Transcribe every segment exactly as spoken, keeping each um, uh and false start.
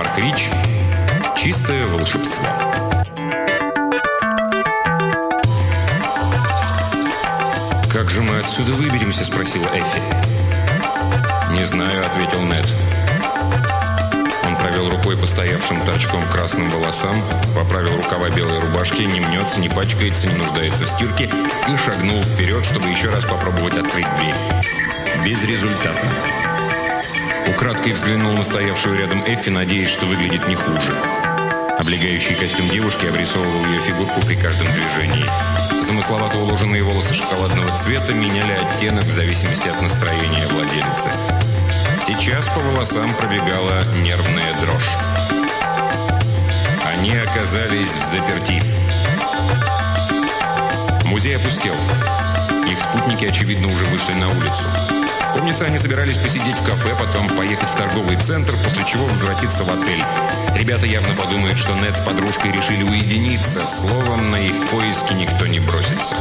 Рич – чистое волшебство. «Как же мы отсюда выберемся?» – спросила Эффи. «Не знаю», – ответил Нед. Он провел рукой по стоявшим торчком красным волосам, поправил рукава белой рубашки, не мнется, не пачкается, не нуждается в стирке и шагнул вперед, чтобы еще раз попробовать открыть дверь. Безрезультатно. Украдкой взглянул на стоявшую рядом Эффи, надеясь, что выглядит не хуже. Облегающий костюм девушки обрисовывал ее фигурку при каждом движении. Замысловато уложенные волосы шоколадного цвета меняли оттенок в зависимости от настроения владелицы. Сейчас по волосам пробегала нервная дрожь. Они оказались в заперти. Музей опустел. Их спутники, очевидно, уже вышли на улицу. Помнится, они собирались посидеть в кафе, потом поехать в торговый центр, после чего возвратиться в отель. Ребята явно подумают, что Нед с подружкой решили уединиться. Словом, на их поиски никто не бросится.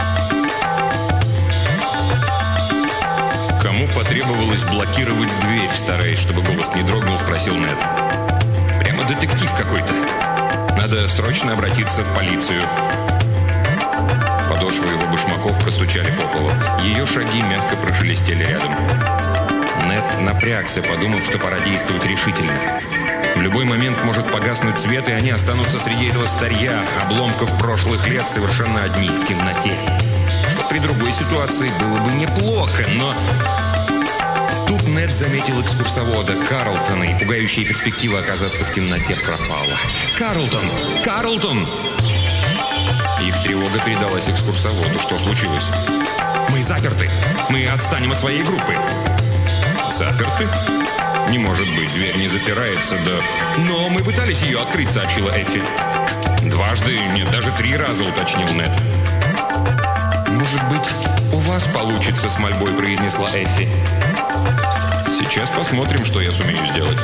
«Кому потребовалось блокировать дверь?» Стараясь, чтобы голос не дрогнул, спросил Нед. «Прямо детектив какой-то. Надо срочно обратиться в полицию». Подошвы его башмаков простучали по полу. Ее шаги мягко прошелестели рядом. Нед напрягся, подумав, что пора действовать решительно. В любой момент может погаснуть свет, и они останутся среди этого старья, обломков прошлых лет, совершенно одни, в темноте. Что при другой ситуации было бы неплохо, но... Тут Нед заметил экскурсовода Карлтона, и пугающая перспектива оказаться в темноте пропала. «Карлтон! Карлтон!» Их тревога передалась экскурсоводу. Что случилось? «Мы заперты! Мы отстанем от своей группы!» «Заперты? Не может быть, дверь не запирается, да...» «Но мы пытались ее открыть», — сообщила Эффи. «Дважды, нет, даже три раза», — уточнил Нед. «Может быть, у вас получится», — с мольбой произнесла Эффи. «Сейчас посмотрим, что я сумею сделать».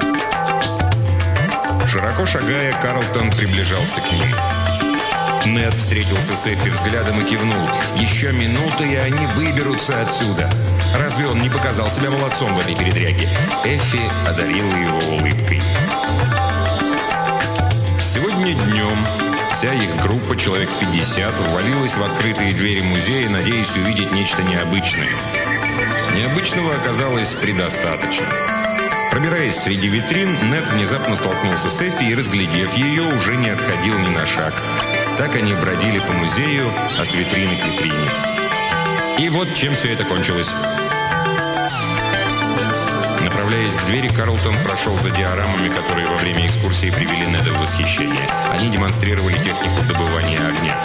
Широко шагая, Карлтон приближался к ним. Нед встретился с Эффи взглядом и кивнул. Еще минута, и они выберутся отсюда. Разве он не показал себя молодцом в этой передряге? Эффи одарила его улыбкой. Сегодня днем вся их группа, человек пятьдесят, ввалилась в открытые двери музея, надеясь увидеть нечто необычное. Необычного оказалось предостаточно. Пробираясь среди витрин, Нед внезапно столкнулся с Эффи и, разглядев ее, уже не отходил ни на шаг. Так они бродили по музею от витрины к витрине. И вот чем все это кончилось. Направляясь к двери, Карлтон прошел за диорамами, которые во время экскурсии привели Неда в восхищение. Они демонстрировали технику добывания огня.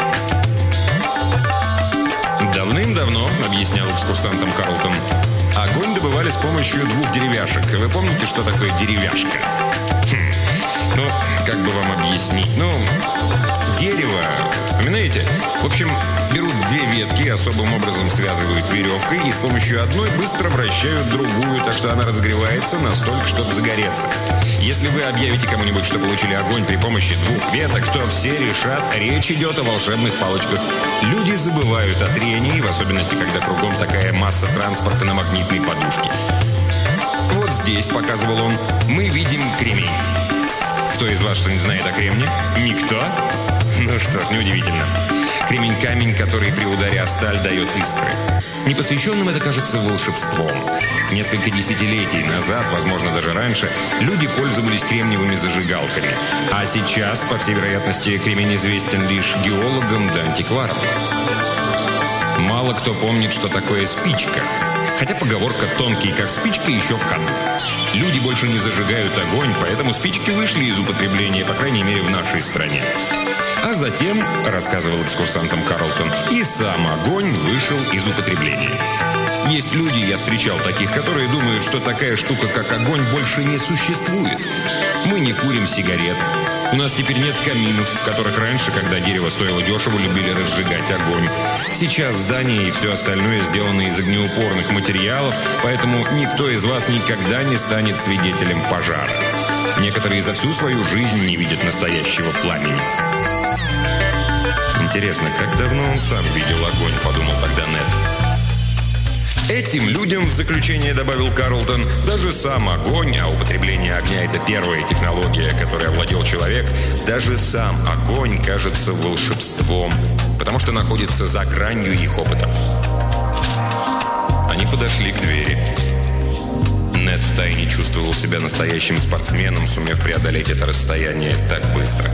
«Давным-давно, — объяснял экскурсантам Карлтон, — огонь добывали с помощью двух деревяшек. Вы помните, что такое деревяшка?» Хм. Ну, как бы вам объяснить? Ну, дерево, вспоминаете? В общем, берут две ветки, особым образом связывают веревкой и с помощью одной быстро вращают другую, так что она разогревается настолько, чтобы загореться. Если вы объявите кому-нибудь, что получили огонь при помощи двух веток, то все решат, речь идет о волшебных палочках. Люди забывают о трении, в особенности, когда кругом такая масса транспорта на магнитной подушке. Вот здесь, показывал он, мы видим кремень. Кто из вас что-нибудь знает о кремне? Никто? Ну что ж, неудивительно. Кремень – камень, который при ударе о сталь дает искры. Непосвященным это кажется волшебством. Несколько десятилетий назад, возможно, даже раньше, люди пользовались кремниевыми зажигалками. А сейчас, по всей вероятности, кремень известен лишь геологам да антикварам. Мало кто помнит, что такое спичка. Хотя поговорка «тонкий, как спичка» еще в ходу. Люди больше не зажигают огонь, поэтому спички вышли из употребления, по крайней мере, в нашей стране. А затем, рассказывал экскурсантам Карлтон, и сам огонь вышел из употребления. Есть люди, я встречал таких, которые думают, что такая штука, как огонь, больше не существует. Мы не курим сигарет. У нас теперь нет каминов, в которых раньше, когда дерево стоило дешево, любили разжигать огонь. Сейчас здания и все остальное сделано из огнеупорных материалов, поэтому никто из вас никогда не станет свидетелем пожара. Некоторые за всю свою жизнь не видят настоящего пламени. Интересно, как давно он сам видел огонь, подумал тогда Нед. Этим людям, в заключение добавил Карлтон, даже сам огонь, а употребление огня – это первая технология, которой овладел человек, даже сам огонь кажется волшебством, потому что находится за гранью их опыта. Они подошли к двери. Нед втайне чувствовал себя настоящим спортсменом, сумев преодолеть это расстояние так быстро.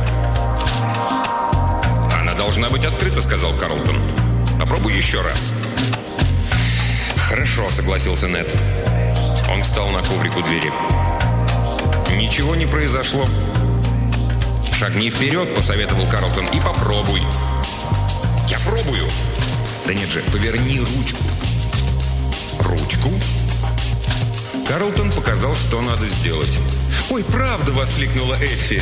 «Она должна быть открыта», — сказал Карлтон. «Попробуй еще раз». «Хорошо», — согласился Нед. Он встал на коврик у двери. Ничего не произошло. «Шагни вперед», — посоветовал Карлтон, — «и попробуй». «Я пробую». «Да нет же, поверни ручку». «Ручку?» Карлтон показал, что надо сделать. «Ой, правда!» — воскликнула Эффи.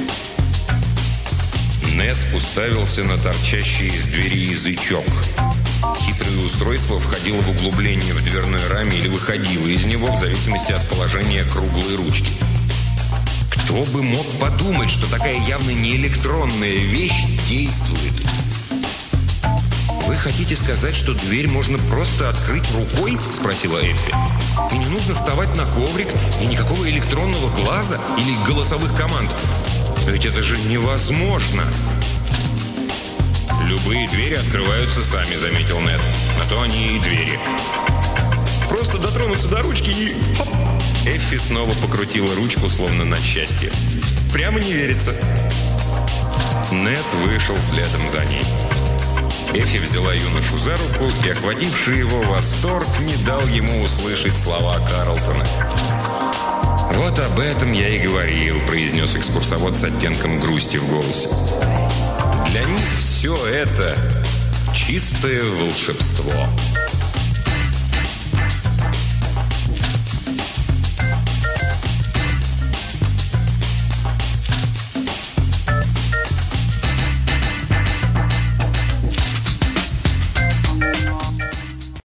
Нед уставился на торчащий из двери язычок. Хитрое устройство входило в углубление в дверной раме или выходило из него, в зависимости от положения круглой ручки. Кто бы мог подумать, что такая явно не электронная вещь действует? «Вы хотите сказать, что дверь можно просто открыть рукой?» – спросила Эффи. «И не нужно вставать на коврик, и никакого электронного глаза или голосовых команд. Ведь это же невозможно!» «Любые двери открываются сами», — заметил Нед. «На то они и двери. Просто дотронуться до ручки и... хоп!» Эффи снова покрутила ручку, словно на счастье. «Прямо не верится». Нед вышел следом за ней. Эффи взяла юношу за руку, и охвативший его восторг не дал ему услышать слова Карлтона. «Вот об этом я и говорил», — произнес экскурсовод с оттенком грусти в голосе. «Для них все это чистое волшебство».